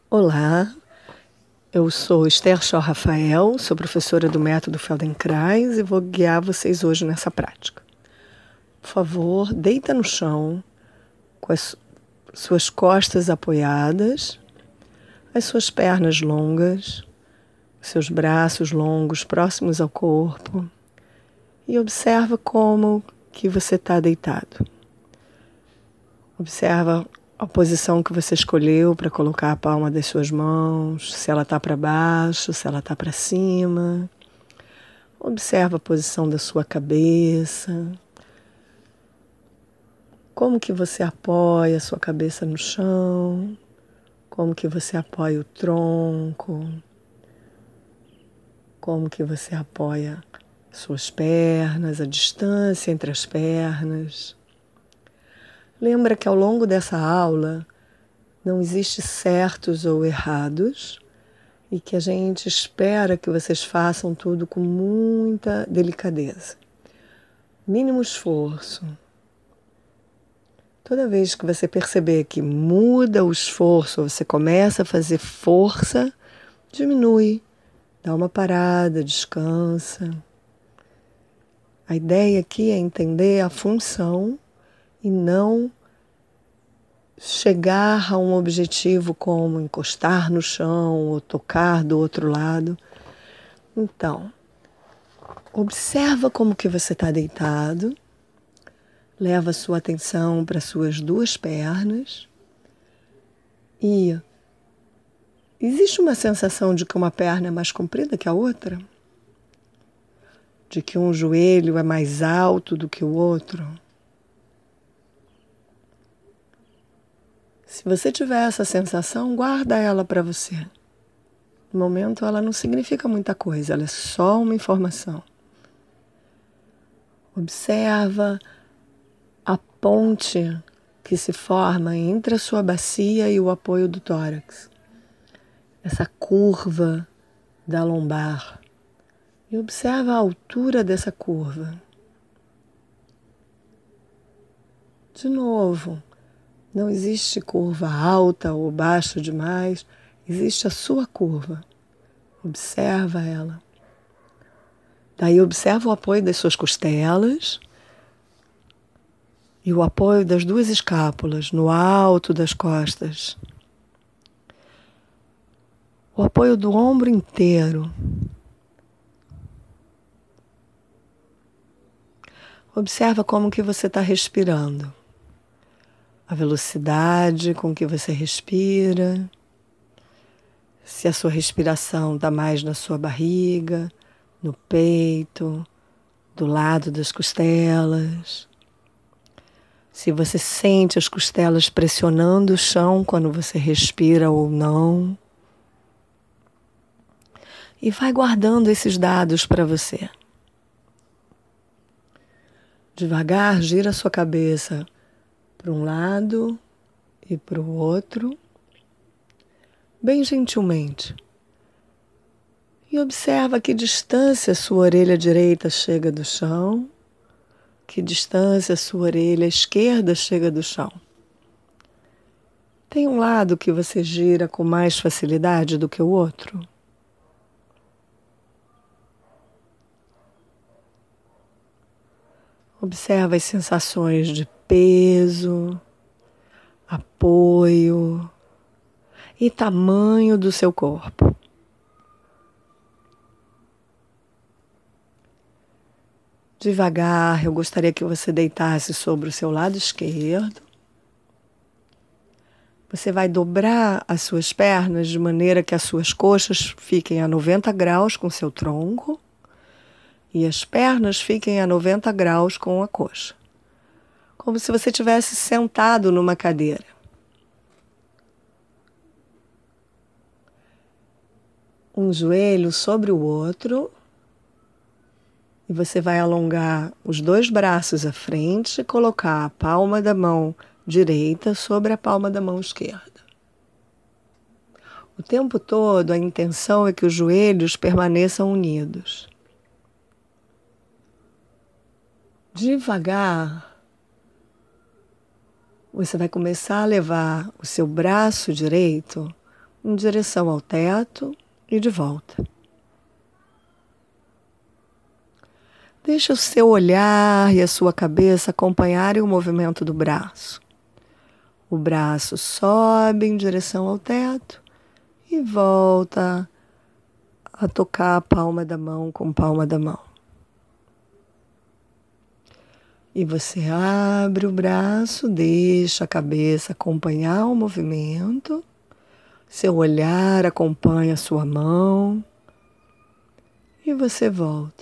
Olá, eu sou Esther Shaw Rafael, sou professora do método Feldenkrais e vou guiar vocês hoje nessa prática. Por favor, deita no chão com as suas costas apoiadas, as suas pernas longas, seus braços longos próximos ao corpo e observa como que você está deitado. Observa a posição que você escolheu para colocar a palma das suas mãos, se ela está para baixo, se ela está para cima. Observa a posição da sua cabeça. Como que você apoia a sua cabeça no chão? Como que você apoia o tronco? Como que você apoia suas pernas, a distância entre as pernas? Lembra que ao longo dessa aula não existe certos ou errados e que a gente espera que vocês façam tudo com muita delicadeza. Mínimo esforço. Toda vez que você perceber que muda o esforço, você começa a fazer força, diminui, dá uma parada, descansa. A ideia aqui é entender a função e não chegar a um objetivo como encostar no chão ou tocar do outro lado. Então, observa como que você está deitado, leva a sua atenção para as suas duas pernas e existe uma sensação de que uma perna é mais comprida que a outra? De que um joelho é mais alto do que o outro? Se você tiver essa sensação, guarda ela para você. No momento ela não significa muita coisa, ela é só uma informação. Observa a ponte que se forma entre a sua bacia e o apoio do tórax. Essa curva da lombar. E observa a altura dessa curva. De novo, não existe curva alta ou baixa demais, existe a sua curva. Observa ela. Daí observa o apoio das suas costelas e o apoio das duas escápulas no alto das costas. O apoio do ombro inteiro. Observa como que você está respirando. A velocidade com que você respira. Se a sua respiração está mais na sua barriga, no peito, do lado das costelas. Se você sente as costelas pressionando o chão quando você respira ou não. E vai guardando esses dados para você. Devagar, gira a sua cabeça para um lado e para o outro, bem gentilmente. E observa que distância a sua orelha direita chega do chão, que distância a sua orelha esquerda chega do chão. Tem um lado que você gira com mais facilidade do que o outro? Observa as sensações de peso, apoio e tamanho do seu corpo. Devagar, eu gostaria que você deitasse sobre o seu lado esquerdo. Você vai dobrar as suas pernas de maneira que as suas coxas fiquem a 90 graus com o seu tronco e as pernas fiquem a 90 graus com a coxa. Como se você tivesse sentado numa cadeira. Um joelho sobre o outro. E você vai alongar os dois braços à frente e colocar a palma da mão direita sobre a palma da mão esquerda. O tempo todo a intenção é que os joelhos permaneçam unidos. Devagar, você vai começar a levar o seu braço direito em direção ao teto e de volta. Deixa o seu olhar e a sua cabeça acompanharem o movimento do braço. O braço sobe em direção ao teto e volta a tocar a palma da mão com palma da mão. E você abre o braço, deixa a cabeça acompanhar o movimento, seu olhar acompanha a sua mão e você volta.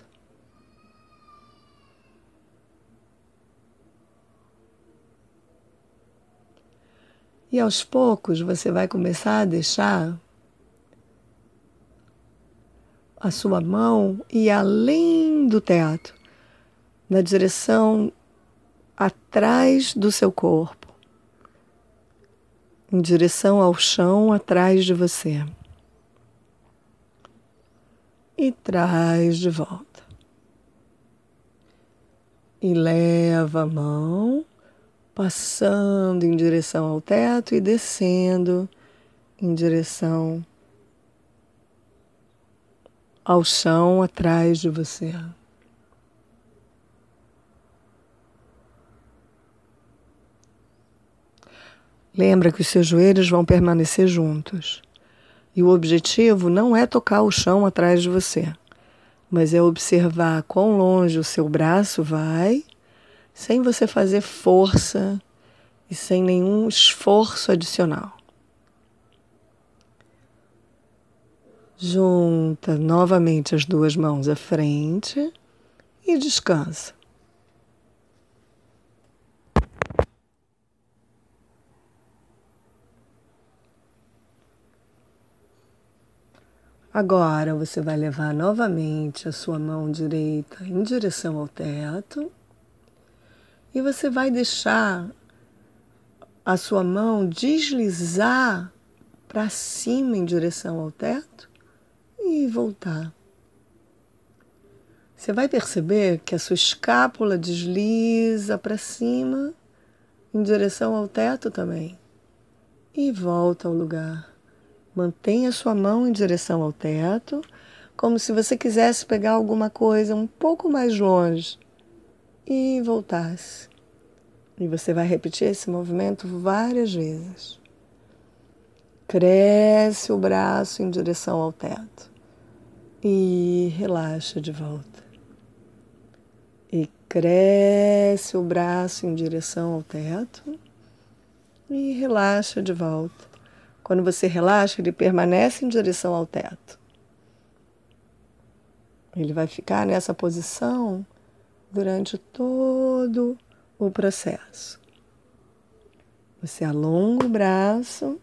E aos poucos você vai começar a deixar a sua mão ir além do teto, na direção atrás do seu corpo, em direção ao chão atrás de você. E traz de volta. E leva a mão, passando em direção ao teto e descendo em direção ao chão atrás de você. Lembra que os seus joelhos vão permanecer juntos. E o objetivo não é tocar o chão atrás de você, mas é observar quão longe o seu braço vai, sem você fazer força e sem nenhum esforço adicional. Junta novamente as duas mãos à frente e descansa. Agora você vai levar novamente a sua mão direita em direção ao teto e você vai deixar a sua mão deslizar para cima em direção ao teto e voltar. Você vai perceber que a sua escápula desliza para cima em direção ao teto também e volta ao lugar. Mantenha sua mão em direção ao teto, como se você quisesse pegar alguma coisa um pouco mais longe e voltasse. E você vai repetir esse movimento várias vezes. Cresce o braço em direção ao teto e relaxa de volta. E cresce o braço em direção ao teto e relaxa de volta. Quando você relaxa, ele permanece em direção ao teto. Ele vai ficar nessa posição durante todo o processo. Você alonga o braço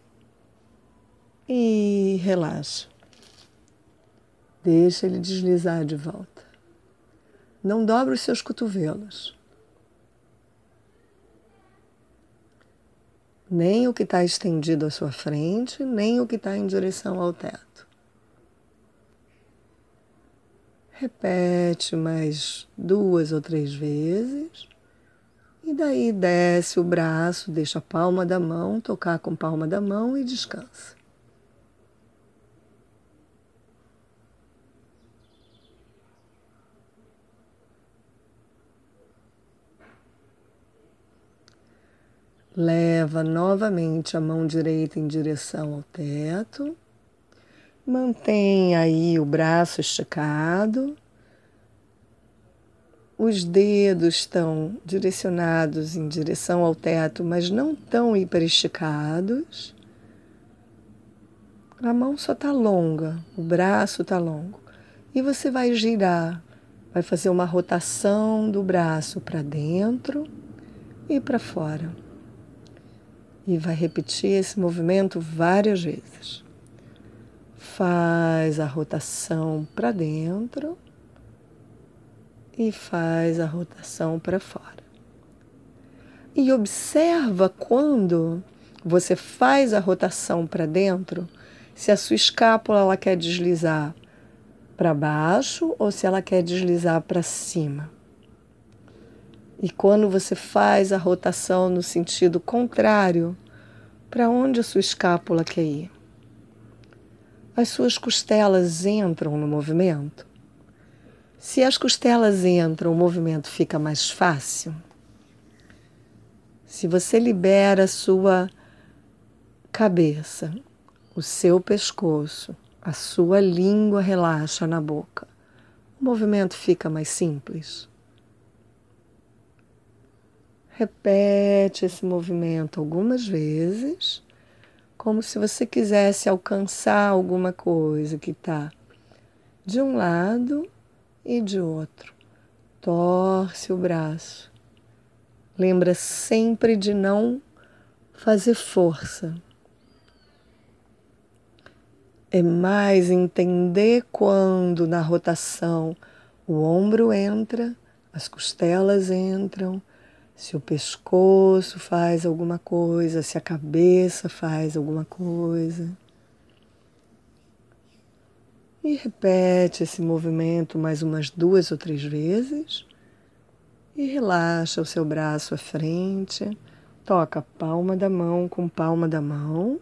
e relaxa. Deixa ele deslizar de volta. Não dobra os seus cotovelos. Nem o que está estendido à sua frente, nem o que está em direção ao teto. Repete mais 2 ou 3 vezes. E daí desce o braço, deixa a palma da mão tocar com a palma da mão e descansa. Leva novamente a mão direita em direção ao teto. Mantém aí o braço esticado. Os dedos estão direcionados em direção ao teto, mas não estão hiperesticados. A mão só está longa, o braço está longo. E você vai girar, vai fazer uma rotação do braço para dentro e para fora. E vai repetir esse movimento várias vezes. Faz a rotação para dentro e faz a rotação para fora. E observa quando você faz a rotação para dentro, se a sua escápula ela quer deslizar para baixo ou se ela quer deslizar para cima. E quando você faz a rotação no sentido contrário, para onde a sua escápula quer ir? As suas costelas entram no movimento? Se as costelas entram, o movimento fica mais fácil. Se você libera a sua cabeça, o seu pescoço, a sua língua relaxa na boca, o movimento fica mais simples. Repete esse movimento algumas vezes, como se você quisesse alcançar alguma coisa que está de um lado e de outro. Torce o braço. Lembra sempre de não fazer força. É mais entender quando na rotação o ombro entra, as costelas entram, se o pescoço faz alguma coisa, se a cabeça faz alguma coisa. E repete esse movimento mais umas 2 ou 3 vezes. E relaxa o seu braço à frente. Toca a palma da mão com palma da mão.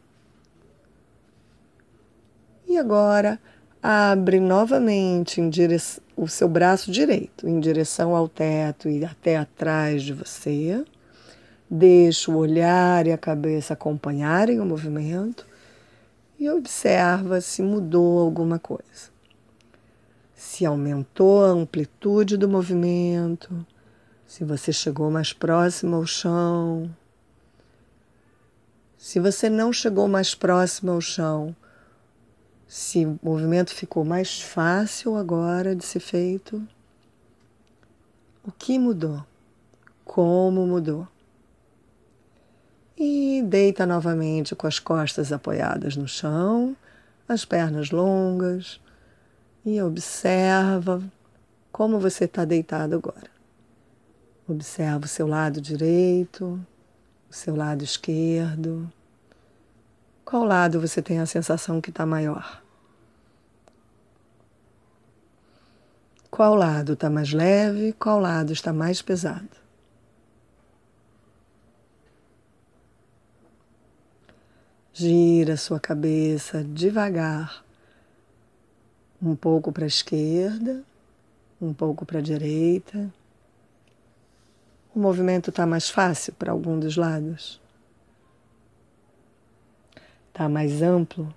E agora abre novamente o seu braço direito em direção ao teto e até atrás de você. Deixa o olhar e a cabeça acompanharem o movimento e observa se mudou alguma coisa. Se aumentou a amplitude do movimento, se você chegou mais próximo ao chão. Se você não chegou mais próximo ao chão, se o movimento ficou mais fácil agora de ser feito, o que mudou? Como mudou? E deita novamente com as costas apoiadas no chão, as pernas longas, e observa como você está deitado agora. Observa o seu lado direito, o seu lado esquerdo. Qual lado você tem a sensação que está maior? Qual lado está mais leve? Qual lado está mais pesado? Gira a sua cabeça devagar, um pouco para a esquerda, um pouco para a direita. O movimento está mais fácil para algum dos lados? Está mais amplo?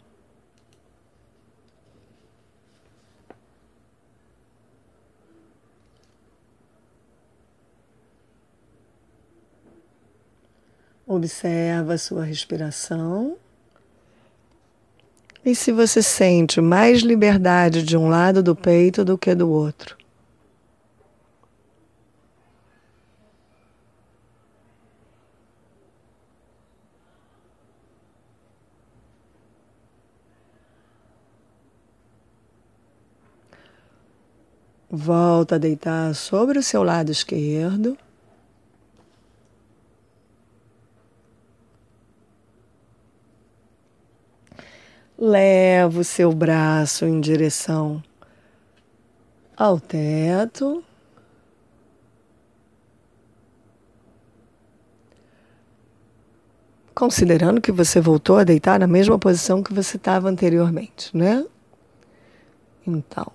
Observa a sua respiração. E se você sente mais liberdade de um lado do peito do que do outro? Volta a deitar sobre o seu lado esquerdo. Leva o seu braço em direção ao teto. Considerando que você voltou a deitar na mesma posição que você estava anteriormente, né? Então,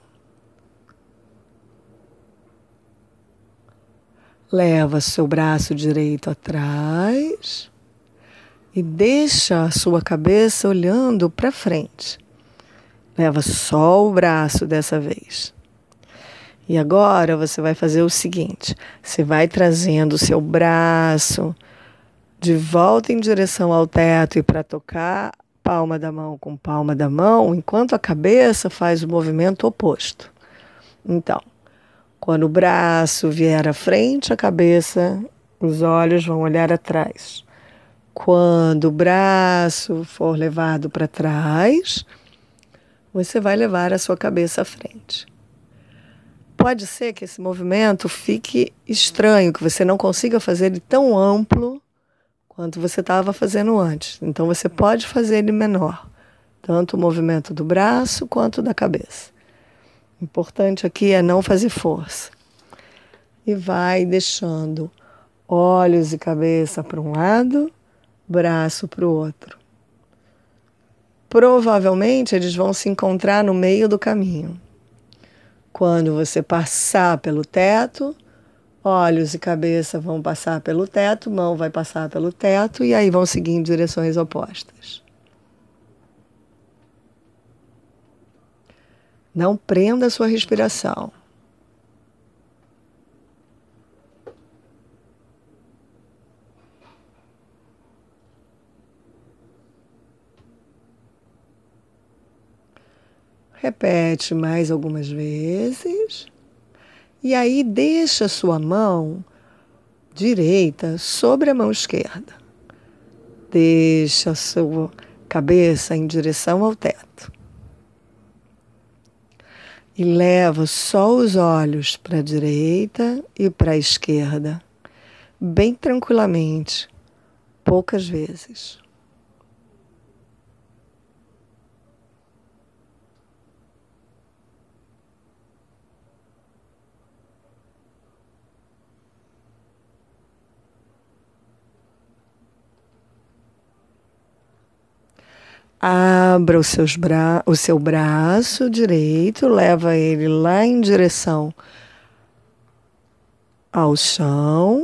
leva seu braço direito atrás e deixa a sua cabeça olhando para frente. Leva só o braço dessa vez. E agora você vai fazer o seguinte, você vai trazendo o seu braço de volta em direção ao teto e para tocar palma da mão com palma da mão, enquanto a cabeça faz o movimento oposto. Então, quando o braço vier à frente, a cabeça, os olhos vão olhar atrás. Quando o braço for levado para trás, você vai levar a sua cabeça à frente. Pode ser que esse movimento fique estranho, que você não consiga fazer ele tão amplo quanto você estava fazendo antes. Então você pode fazer ele menor, tanto o movimento do braço quanto da cabeça. O importante aqui é não fazer força. E vai deixando olhos e cabeça para um lado, braço para o outro. provavelmente eles vão se encontrar no meio do caminho. Quando você passar pelo teto, olhos e cabeça vão passar pelo teto, mão vai passar pelo teto e aí vão seguir em direções opostas. Não prenda a sua respiração. Repete mais algumas vezes. E aí deixa a sua mão direita sobre a mão esquerda. Deixa a sua cabeça em direção ao teto. E leva só os olhos para a direita e para a esquerda, bem tranquilamente, poucas vezes. Abra o seu braço direito, leva ele lá em direção ao chão,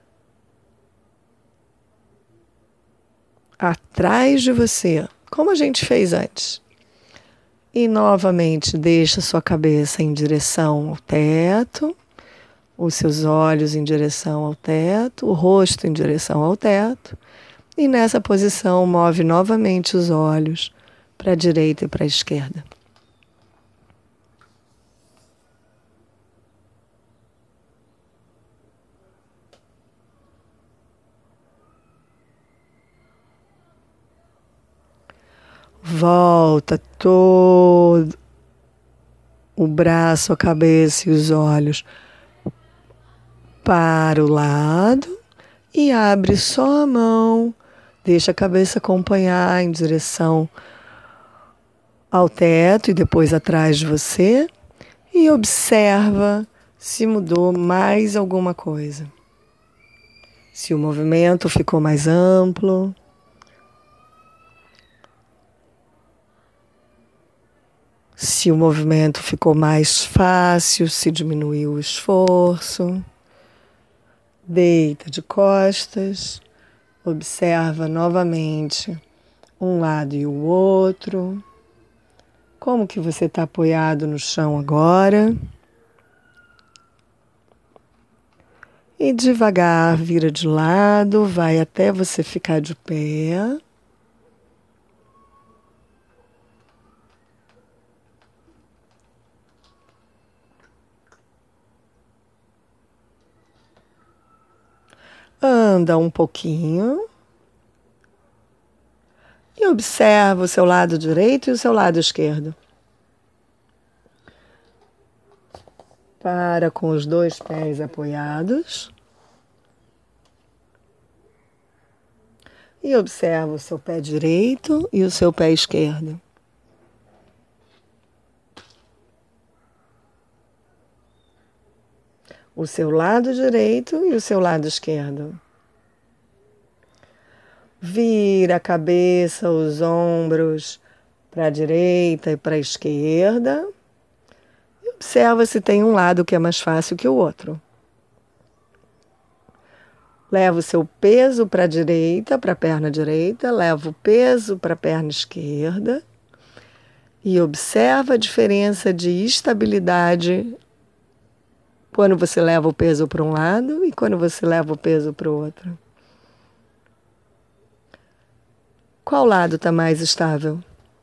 atrás de você, como a gente fez antes. E novamente deixa sua cabeça em direção ao teto, os seus olhos em direção ao teto, o rosto em direção ao teto. E nessa posição, move novamente os olhos para a direita e para a esquerda. Volta todo o braço, a cabeça e os olhos para o lado e abre só a mão. Deixa a cabeça acompanhar em direção ao teto e depois atrás de você e observa se mudou mais alguma coisa. Se o movimento ficou mais amplo. Se o movimento ficou mais fácil, se diminuiu o esforço. Deita de costas. Observa novamente um lado e o outro. Como que você está apoiado no chão agora? E devagar vira de lado, vai até você ficar de pé. Anda um pouquinho. E observa o seu lado direito e o seu lado esquerdo. Para com os dois pés apoiados. E observa o seu pé direito e o seu pé esquerdo. O seu lado direito e o seu lado esquerdo. Vira a cabeça, os ombros para a direita e para a esquerda. E observa se tem um lado que é mais fácil que o outro. Leva o seu peso para a direita, para a perna direita. Leva o peso para a perna esquerda. E observa a diferença de estabilidade quando você leva o peso para um lado e quando você leva o peso para o outro. Qual lado está mais estável?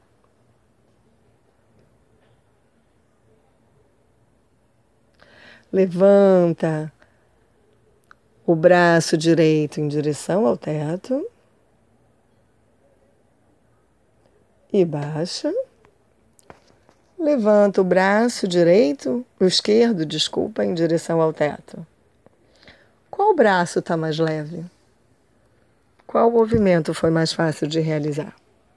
Levanta o braço direito em direção ao teto e baixa. Levanta o braço direito, o esquerdo, desculpa, em direção ao teto. Qual braço está mais leve? Qual movimento foi mais fácil de realizar?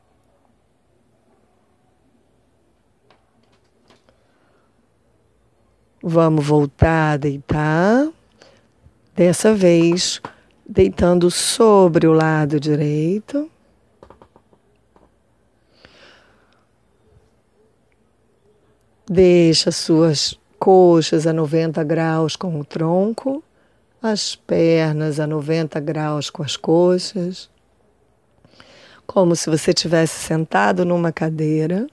Vamos voltar a deitar. Dessa vez, deitando sobre o lado direito. Deixa suas coxas a 90 graus com o tronco, as pernas a 90 graus com as coxas, como se você estivesse sentado numa cadeira.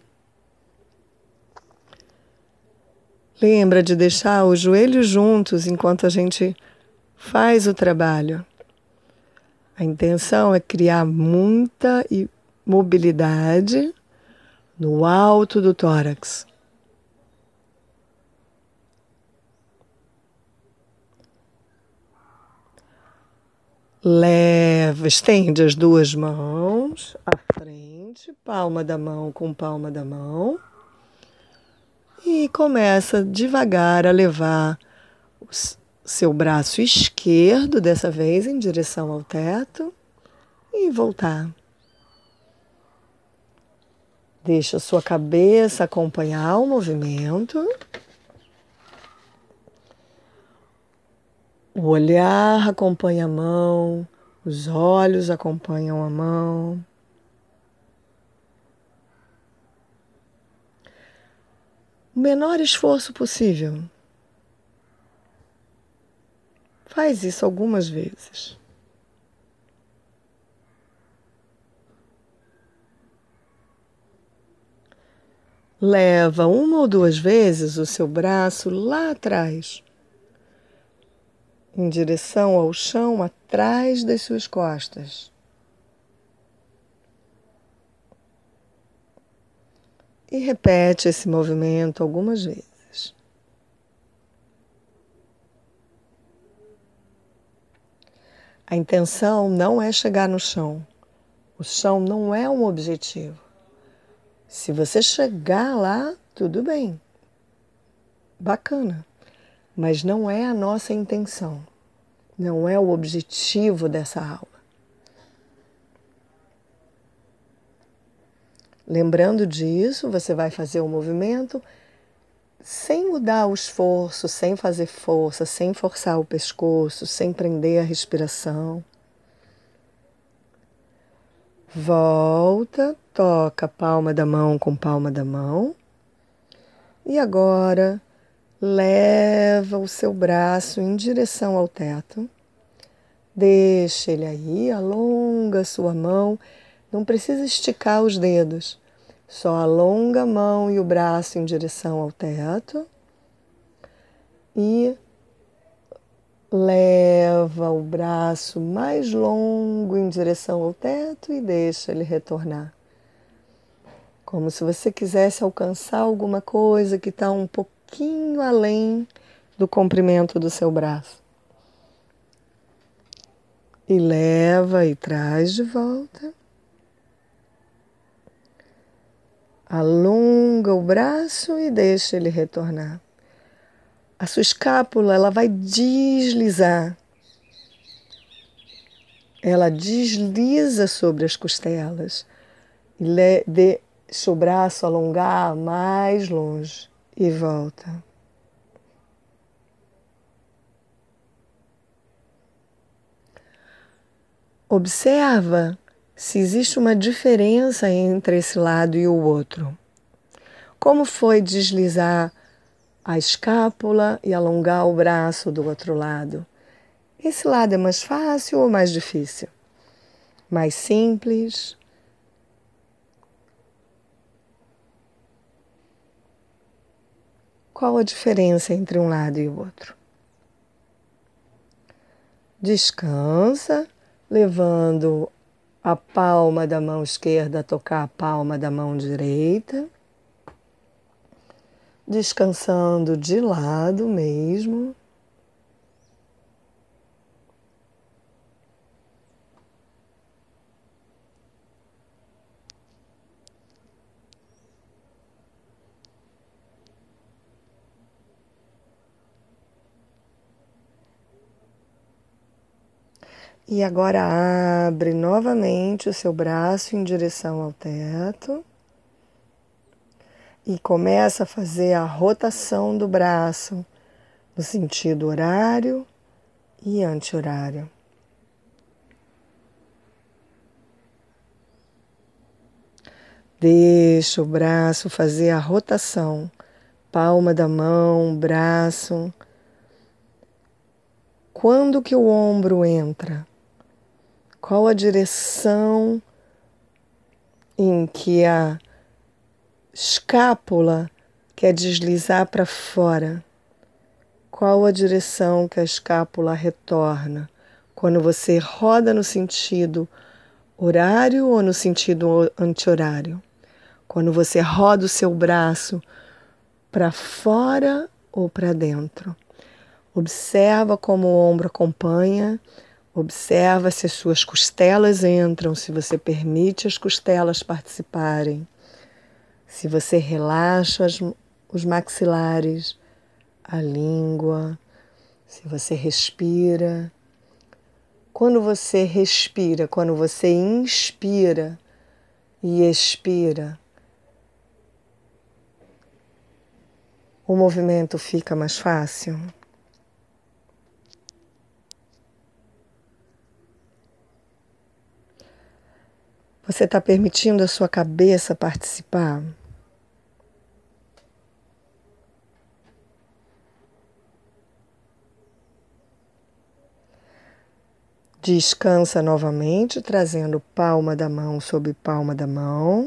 Lembra de deixar os joelhos juntos enquanto a gente faz o trabalho. A intenção é criar muita mobilidade no alto do tórax. Leva, estende as duas mãos à frente, palma da mão com palma da mão, e começa devagar a levar o seu braço esquerdo, dessa vez em direção ao teto, e voltar. Deixa a sua cabeça acompanhar o movimento. O olhar acompanha a mão, os olhos acompanham a mão. O menor esforço possível. Faz isso algumas vezes. Leva uma ou duas vezes o seu braço lá atrás, em direção ao chão, atrás das suas costas. E repete esse movimento algumas vezes. A intenção não é chegar no chão. O chão não é um objetivo. Se você chegar lá, tudo bem. Bacana. Mas não é a nossa intenção. Não é o objetivo dessa aula. Lembrando disso, você vai fazer o movimento sem mudar o esforço, sem fazer força, sem forçar o pescoço, sem prender a respiração. Volta, toca a palma da mão com palma da mão. E agora, leva o seu braço em direção ao teto. Deixa ele aí, alonga a sua mão. Não precisa esticar os dedos. Só alonga a mão e o braço em direção ao teto. E leva o braço mais longo em direção ao teto e deixa ele retornar. Como se você quisesse alcançar alguma coisa que está um pouquinho além do comprimento do seu braço. E leva e traz de volta. Alonga o braço e deixa ele retornar. A sua escápula, ela vai deslizar. Ela desliza sobre as costelas. E deixa o braço alongar mais longe e volta. Observa se existe uma diferença entre esse lado e o outro. Como foi deslizar a escápula e alongar o braço do outro lado? Esse lado é mais fácil ou mais difícil? Mais simples? Qual a diferença entre um lado e o outro? Descansa, levando a palma da mão esquerda a tocar a palma da mão direita. Descansando de lado mesmo. E agora abre novamente o seu braço em direção ao teto. E começa a fazer a rotação do braço no sentido horário e anti-horário. Deixa o braço fazer a rotação palma da mão, braço. Quando que o ombro entra? Qual a direção em que a escápula quer deslizar para fora? Qual a direção que a escápula retorna? Quando você roda no sentido horário ou no sentido anti-horário? Quando você roda o seu braço para fora ou para dentro? Observa como o ombro acompanha, observa se as suas costelas entram, se você permite as costelas participarem, se você relaxa os maxilares, a língua, se você respira. Quando você respira, quando você inspira e expira, o movimento fica mais fácil. Você está permitindo a sua cabeça participar? Descansa novamente, trazendo palma da mão sobre palma da mão.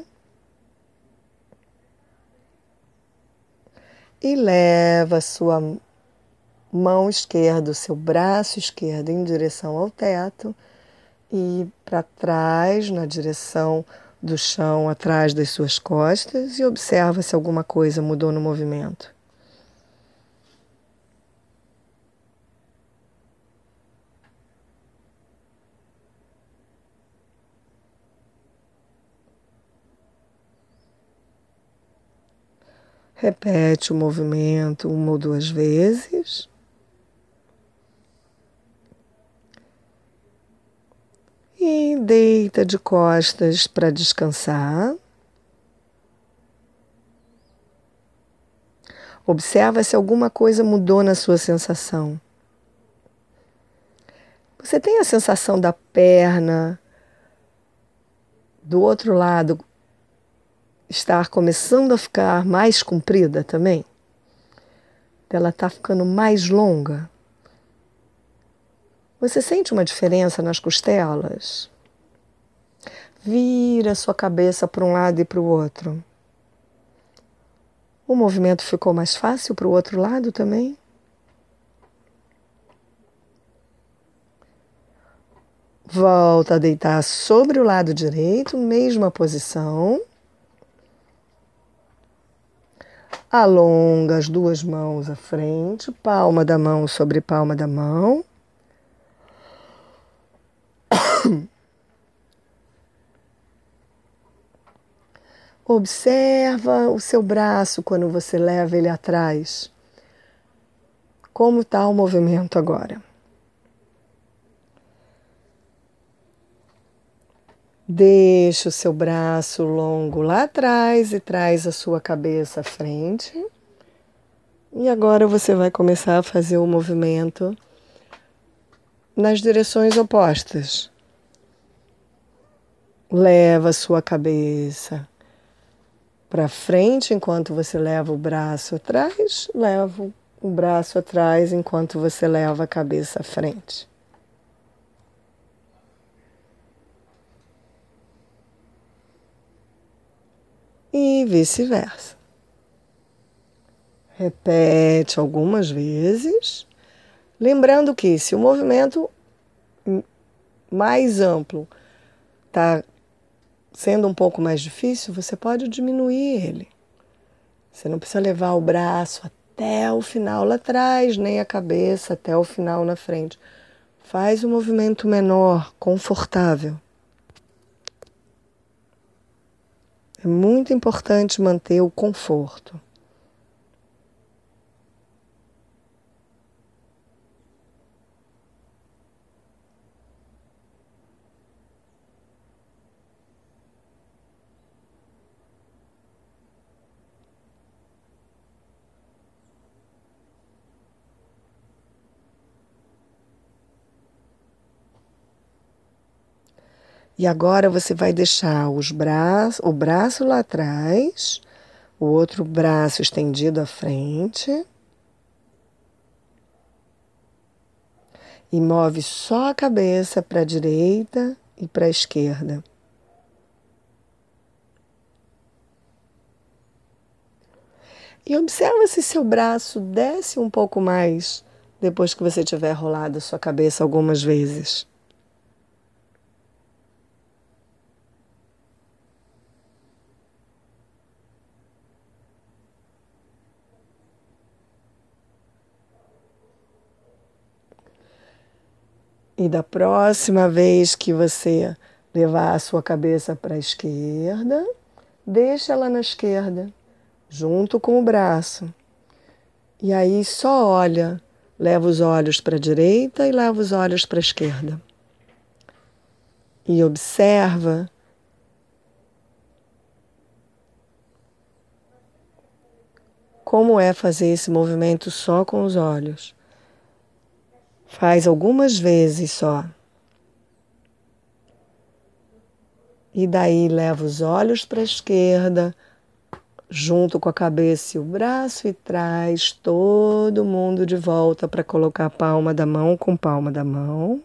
E leva a sua mão esquerda, o seu braço esquerdo em direção ao teto e para trás, na direção do chão, atrás das suas costas, e observa se alguma coisa mudou no movimento. Repete o movimento 1 ou 2 vezes. E deita de costas para descansar. Observa se alguma coisa mudou na sua sensação. Você tem a sensação da perna do outro lado estar começando a ficar mais comprida também? Ela está ficando mais longa? Você sente uma diferença nas costelas? Vira a sua cabeça para um lado e para o outro. O movimento ficou mais fácil para o outro lado também? Volta a deitar sobre o lado direito, mesma posição. Alonga as 2 mãos à frente, palma da mão sobre palma da mão. Observa o seu braço quando você leva ele atrás. Como está o movimento agora? Deixa o seu braço longo lá atrás e traz a sua cabeça à frente. E agora você vai começar a fazer o movimento nas direções opostas. Leva a sua cabeça para frente enquanto você leva o braço atrás, leva o braço atrás enquanto você leva a cabeça à frente. E vice-versa. Repete algumas vezes, lembrando que se o movimento mais amplo está sendo um pouco mais difícil, você pode diminuir ele. Você não precisa levar o braço até o final lá atrás, nem a cabeça até o final na frente. Faz um movimento menor, confortável. É muito importante manter o conforto. E agora você vai deixar o braço lá atrás, o outro braço estendido à frente. E move só a cabeça para a direita e para a esquerda. E observa se seu braço desce um pouco mais depois que você tiver rolado a sua cabeça algumas vezes. E da próxima vez que você levar a sua cabeça para a esquerda, deixa ela na esquerda, junto com o braço. E aí só olha, leva os olhos para a direita e leva os olhos para a esquerda. E observa como é fazer esse movimento só com os olhos. Faz algumas vezes só. E daí leva os olhos para a esquerda, junto com a cabeça e o braço, e traz todo mundo de volta para colocar a palma da mão com palma da mão.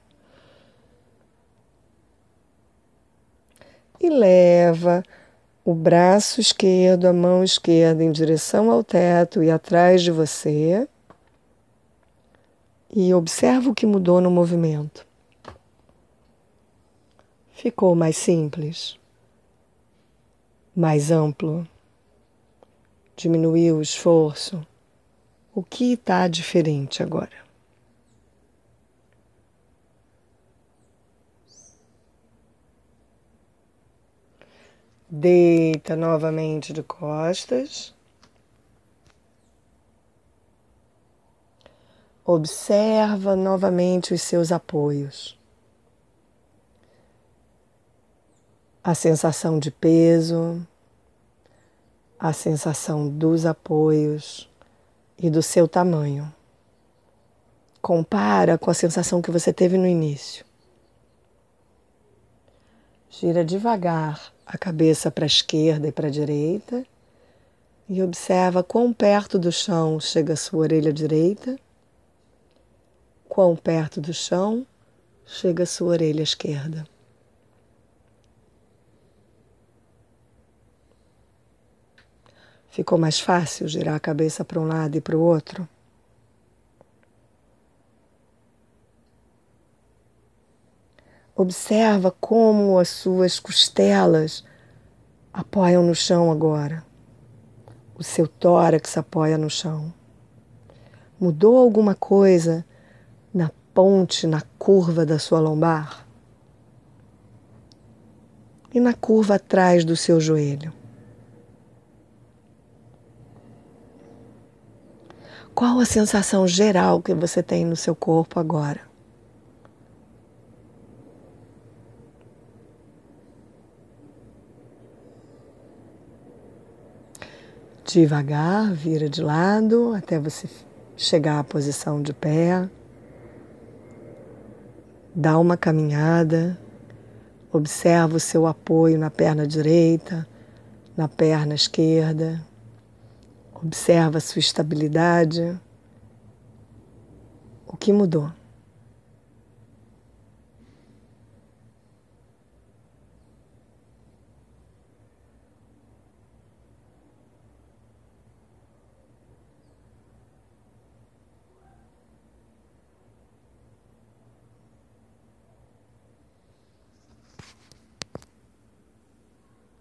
E leva o braço esquerdo, a mão esquerda em direção ao teto e atrás de você. E observa o que mudou no movimento. Ficou mais simples, mais amplo, diminuiu o esforço. O que está diferente agora? Deita novamente de costas. Observa novamente os seus apoios. A sensação de peso, a sensação dos apoios e do seu tamanho. Compara com a sensação que você teve no início. Gira devagar a cabeça para a esquerda e para a direita e observa quão perto do chão chega a sua orelha direita, quão perto do chão chega a sua orelha esquerda. Ficou mais fácil girar a cabeça para um lado e para o outro? Observa como as suas costelas apoiam no chão agora. O seu tórax apoia no chão. Mudou alguma coisa na ponte, na curva da sua lombar? E na curva atrás do seu joelho? Qual a sensação geral que você tem no seu corpo agora? Devagar, vira de lado até você chegar à posição de pé. Dá uma caminhada. Observa o seu apoio na perna direita, na perna esquerda. Observa a sua estabilidade. O que mudou?